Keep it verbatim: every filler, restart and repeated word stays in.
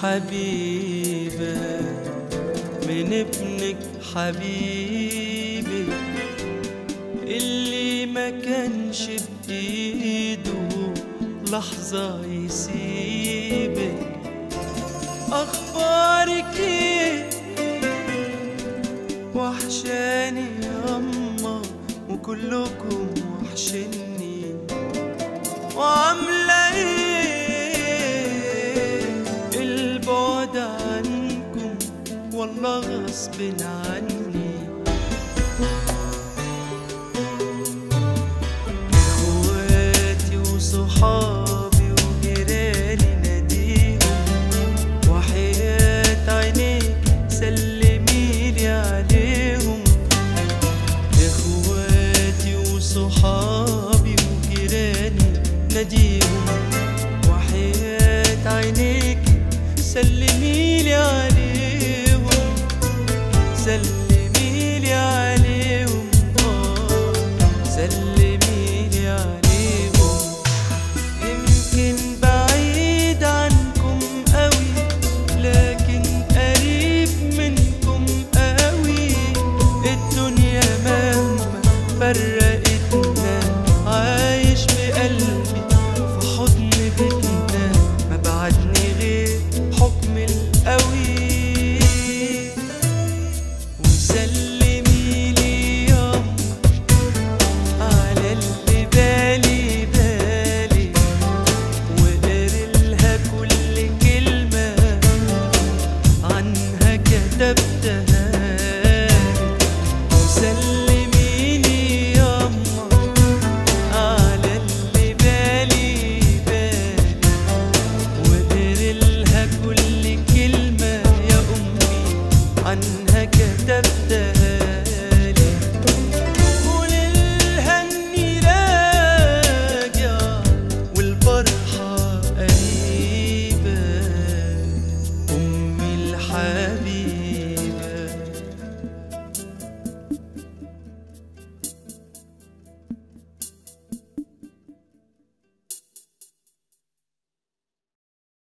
حبيبة من ابنك حبيبي اللي ما كانش بإيده لحظة يسيبك. أخبارك إيه؟ وحشاني ياما وكلكم وحشني، وعاملة إيه؟ البعد عنكم والله غصب عني. إخواتي وصحابي وجيراني ناديهم، وحياة عينيك سلميلي عليهم. إخواتي وصحابي وجيراني ناديهم، وحياة عينيك سلميلي عليهم، سلميلي عليهم، آه سلميلي عليهم. يمكن بعيد عنكم قوي لكن قريب منكم قوي. الدنيا مهما فرقتنا عايش بقلبي في حضن بيتنا، ما بعدني غير حكم القوي. وسلميلي ياما على اللي بالي بالي، وقريلها كل كلمة عنها كتبتها. وسلميلي ياما على اللي بالي بالي، وقريلها كل كلمة يا أمي عنها كتبتها لي. قوليلها إني راجع والفرحة قريبة، أمي الحبيبة